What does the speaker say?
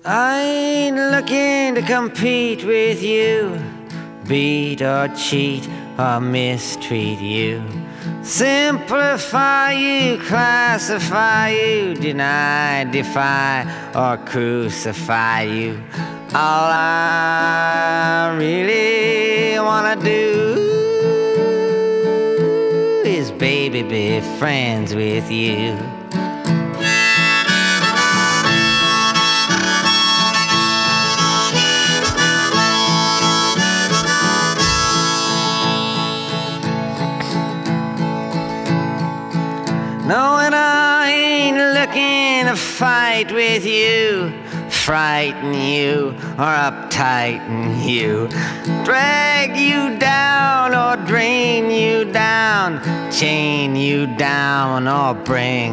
I ain't looking to compete with you, beat or cheat or mistreat you, simplify you, classify you, deny, defy or crucify you. All I really wanna do is, baby, be friends with you. No, and I ain't looking to fight with you, frighten you or uptighten you, drag you down or drain you down, chain you down or bring